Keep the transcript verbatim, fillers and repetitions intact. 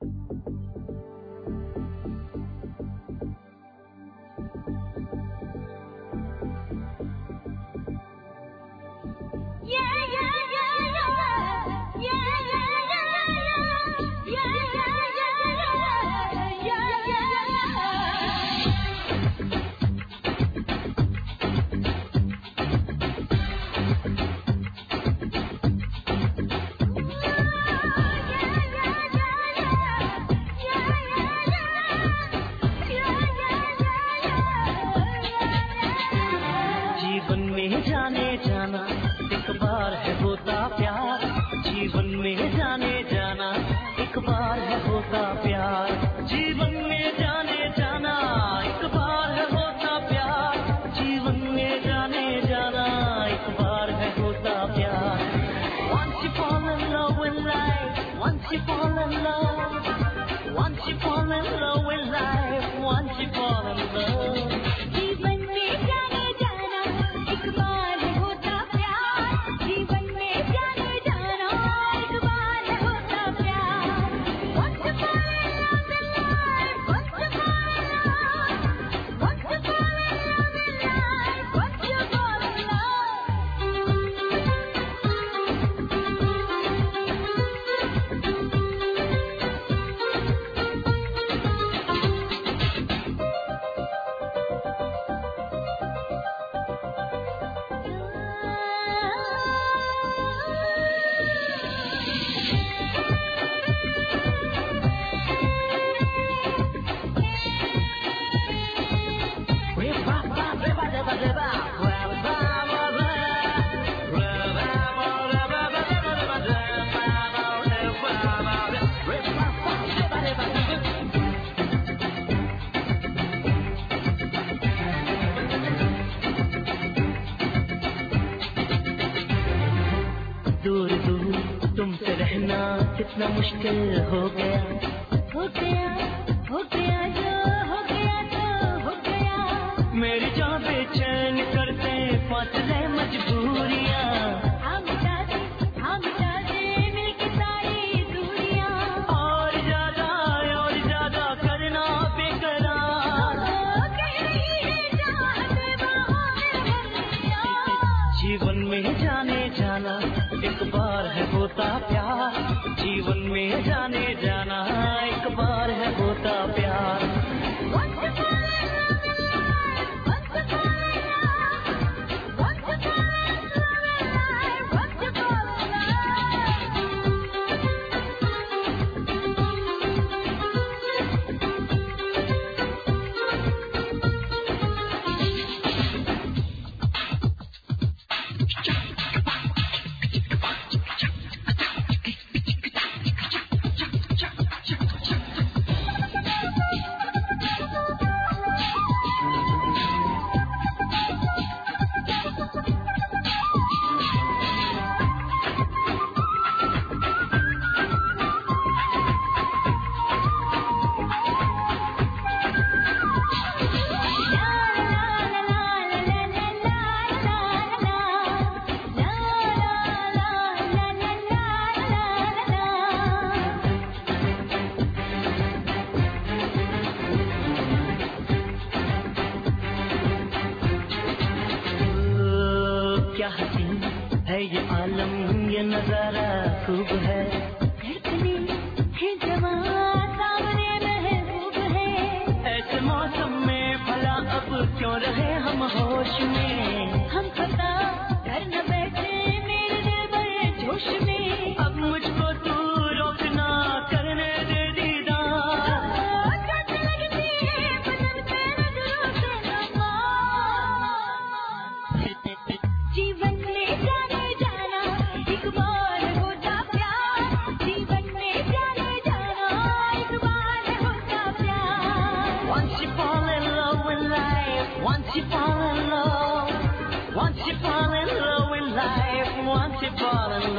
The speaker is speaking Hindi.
कितना मुश्किल हो गया हो गया हो गया जो हो गया तो हो गया। मेरी जान बेचैन करते फासले मजबूरियां, हम मिटा दे हम मिटा दे मिलके सारी दूरियां, और ज्यादा और ज्यादा करना बेकरार कह रही है चाहत बाहों। जीवन में जाने जाना एक बार है होता प्यार, जीवन में जाने जाना एक बार है होता प्यार। क्या हसीन है ये आलम, ये नजारा खूब है, धड़कने है जवां सामने महबूब है। ऐसे मौसम में भला अब क्यों रहे हम होश में, हम पता घर न बैठे मेरे दिल भरे जोश में। अब मुझको तू रोकना करने दे दीदार, लगती है बदन पे नजरों से जीवन में जाने जाना एक बार होता प्यार, जीवन में जाने जाना एक बार होता प्यार। Once you fall in love with life, once you fall in love, once you fall in love with life, once you fall in love